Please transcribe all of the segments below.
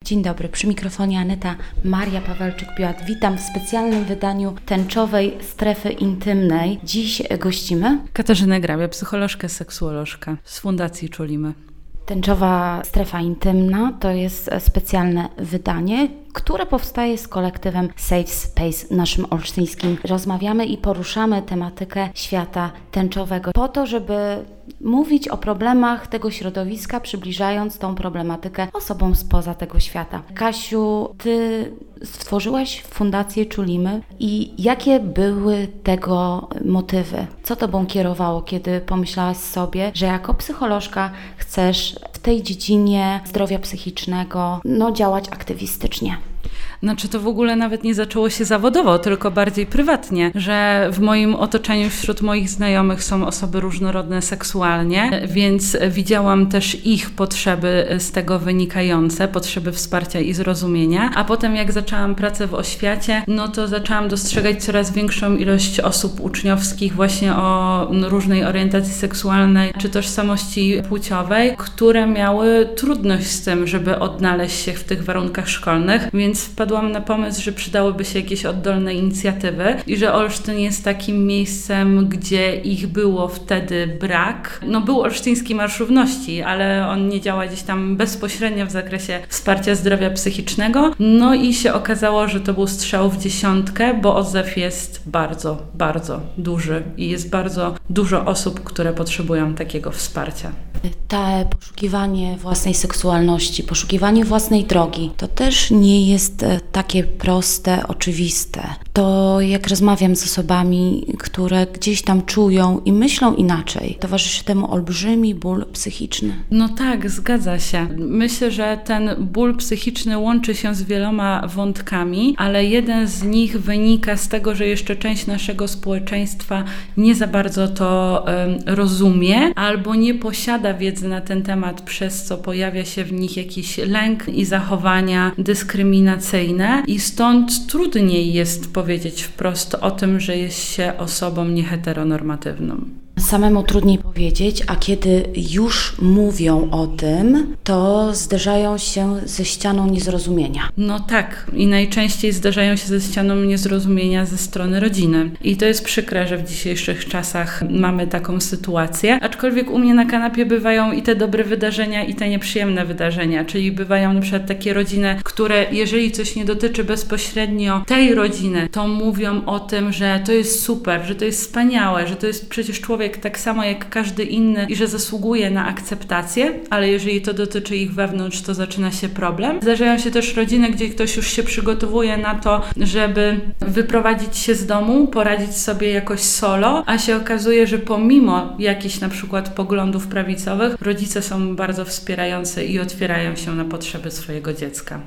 Dzień dobry, przy mikrofonie Aneta Maria Pawelczyk-Piłat. Witam w specjalnym wydaniu Tęczowej Strefy Intymnej. Dziś gościmy Katarzynę Grabia, psycholożkę, seksuolożkę z Fundacji Czulimy. Tęczowa Strefa Intymna to jest specjalne wydanie, które powstaje z kolektywem Safe Space naszym olsztyńskim. Rozmawiamy i poruszamy tematykę świata tęczowego po to, żeby mówić o problemach tego środowiska, przybliżając tą problematykę osobom spoza tego świata. Kasiu, ty stworzyłaś Fundację Czulimy i jakie były tego motywy? Co tobą kierowało, kiedy pomyślałaś sobie, że jako psycholożka chcesz w tej dziedzinie zdrowia psychicznego działać aktywistycznie? Znaczy to w ogóle nawet nie zaczęło się zawodowo, tylko bardziej prywatnie, że w moim otoczeniu wśród moich znajomych są osoby różnorodne seksualnie, więc widziałam też ich potrzeby z tego wynikające, potrzeby wsparcia i zrozumienia, a potem jak zaczęłam pracę w oświacie, to zaczęłam dostrzegać coraz większą ilość osób uczniowskich właśnie o różnej orientacji seksualnej czy tożsamości płciowej, które miały trudność z tym, żeby odnaleźć się w tych warunkach szkolnych, więc wpadłam na pomysł, że przydałyby się jakieś oddolne inicjatywy i że Olsztyn jest takim miejscem, gdzie ich było wtedy brak. Był Olsztyński Marsz Równości, ale on nie działa gdzieś tam bezpośrednio w zakresie wsparcia zdrowia psychicznego. I się okazało, że to był strzał w dziesiątkę, bo odzew jest bardzo, bardzo duży i jest bardzo dużo osób, które potrzebują takiego wsparcia. To poszukiwanie własnej seksualności, poszukiwanie własnej drogi, to też nie jest takie proste, oczywiste. To jak rozmawiam z osobami, które gdzieś tam czują i myślą inaczej, towarzyszy temu olbrzymi ból psychiczny. Tak, zgadza się. Myślę, że ten ból psychiczny łączy się z wieloma wątkami, ale jeden z nich wynika z tego, że jeszcze część naszego społeczeństwa nie za bardzo to rozumie albo nie posiada wiedzy na ten temat, przez co pojawia się w nich jakiś lęk i zachowania dyskryminacyjne i stąd trudniej jest powiedzieć wprost o tym, że jest się osobą nieheteronormatywną. Samemu trudniej powiedzieć, a kiedy już mówią o tym, to zderzają się ze ścianą niezrozumienia. Tak, i najczęściej zderzają się ze ścianą niezrozumienia ze strony rodziny. I to jest przykre, że w dzisiejszych czasach mamy taką sytuację, aczkolwiek u mnie na kanapie bywają i te dobre wydarzenia, i te nieprzyjemne wydarzenia, czyli bywają na przykład takie rodziny, które jeżeli coś nie dotyczy bezpośrednio tej rodziny, to mówią o tym, że to jest super, że to jest wspaniałe, że to jest przecież człowiek tak samo jak każdy inny i że zasługuje na akceptację, ale jeżeli to dotyczy ich wewnątrz, to zaczyna się problem. Zdarzają się też rodziny, gdzie ktoś już się przygotowuje na to, żeby wyprowadzić się z domu, poradzić sobie jakoś solo, a się okazuje, że pomimo jakichś na przykład poglądów prawicowych, rodzice są bardzo wspierający i otwierają się na potrzeby swojego dziecka.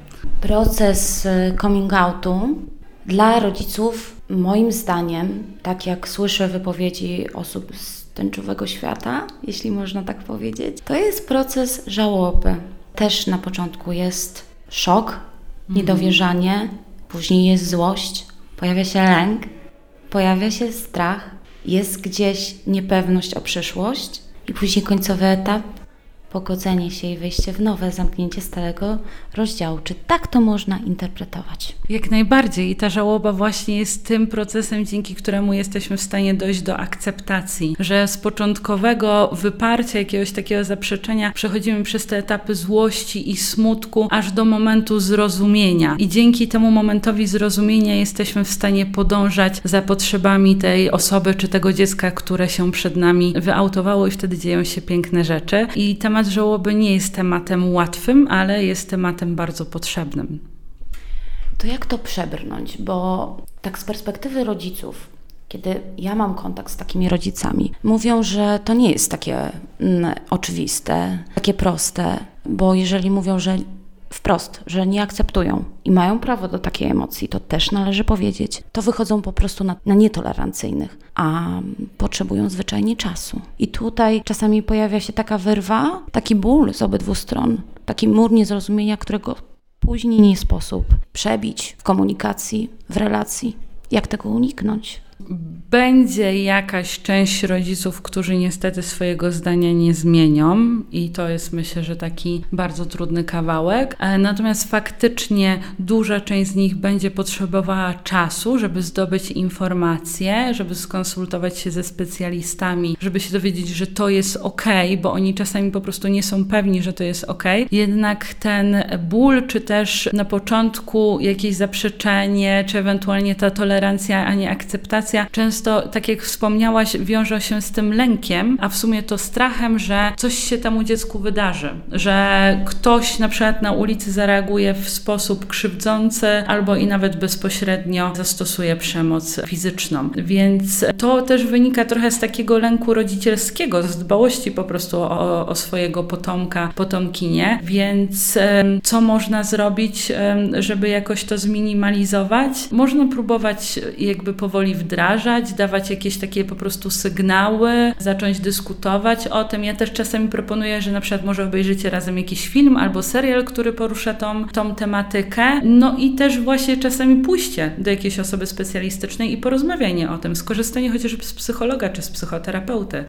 Proces coming outu dla rodziców, moim zdaniem, tak jak słyszę wypowiedzi osób z tęczowego świata, jeśli można tak powiedzieć, to jest proces żałoby. Też na początku jest szok, niedowierzanie, później jest złość, pojawia się lęk, pojawia się strach, jest gdzieś niepewność o przyszłość i później końcowy etap, pogodzenie się i wejście w nowe, zamknięcie starego rozdziału. Czy tak to można interpretować? Jak najbardziej. I ta żałoba właśnie jest tym procesem, dzięki któremu jesteśmy w stanie dojść do akceptacji, że z początkowego wyparcia, jakiegoś takiego zaprzeczenia przechodzimy przez te etapy złości i smutku, aż do momentu zrozumienia. I dzięki temu momentowi zrozumienia jesteśmy w stanie podążać za potrzebami tej osoby czy tego dziecka, które się przed nami wyautowało i wtedy dzieją się piękne rzeczy. I temat żałoby nie jest tematem łatwym, ale jest tematem bardzo potrzebnym. To jak to przebrnąć? Bo tak z perspektywy rodziców, kiedy ja mam kontakt z takimi rodzicami, mówią, że to nie jest takie oczywiste, takie proste, bo jeżeli mówią, że wprost, że nie akceptują i mają prawo do takiej emocji, to też należy powiedzieć, to wychodzą po prostu na nietolerancyjnych, a potrzebują zwyczajnie czasu. I tutaj czasami pojawia się taka wyrwa, taki ból z obydwu stron, taki mur niezrozumienia, którego później nie sposób przebić w komunikacji, w relacji. Jak tego uniknąć? Będzie jakaś część rodziców, którzy niestety swojego zdania nie zmienią i to jest, myślę, że taki bardzo trudny kawałek. Natomiast faktycznie duża część z nich będzie potrzebowała czasu, żeby zdobyć informacje, żeby skonsultować się ze specjalistami, żeby się dowiedzieć, że to jest okej, bo oni czasami po prostu nie są pewni, że to jest okej. Jednak ten ból, czy też na początku jakieś zaprzeczenie, czy ewentualnie ta tolerancja, a nie akceptacja, często, tak jak wspomniałaś, wiąże się z tym lękiem, a w sumie to strachem, że coś się temu dziecku wydarzy, że ktoś na przykład na ulicy zareaguje w sposób krzywdzący albo i nawet bezpośrednio zastosuje przemoc fizyczną. Więc to też wynika trochę z takiego lęku rodzicielskiego, z dbałości po prostu o swojego potomka, potomkinię. Więc co można zrobić, żeby jakoś to zminimalizować? Można próbować jakby powoli wdrażać, dawać jakieś takie po prostu sygnały, zacząć dyskutować o tym. Ja też czasami proponuję, że na przykład może obejrzycie razem jakiś film albo serial, który porusza tą tematykę. No i też właśnie czasami pójście do jakiejś osoby specjalistycznej i porozmawianie o tym, skorzystanie chociażby z psychologa czy z psychoterapeuty.